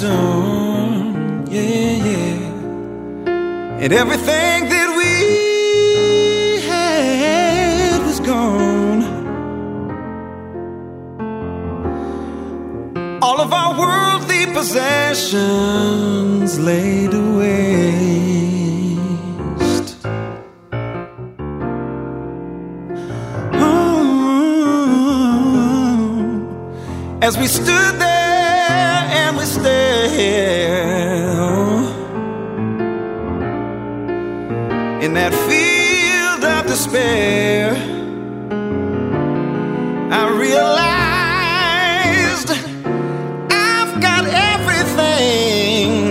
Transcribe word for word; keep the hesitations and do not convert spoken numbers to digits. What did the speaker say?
stone. Yeah, yeah. And everything that we had was gone. All of our worldly possessions laid to waste. Oh, as we stood there and we stared, oh, in that field of despair.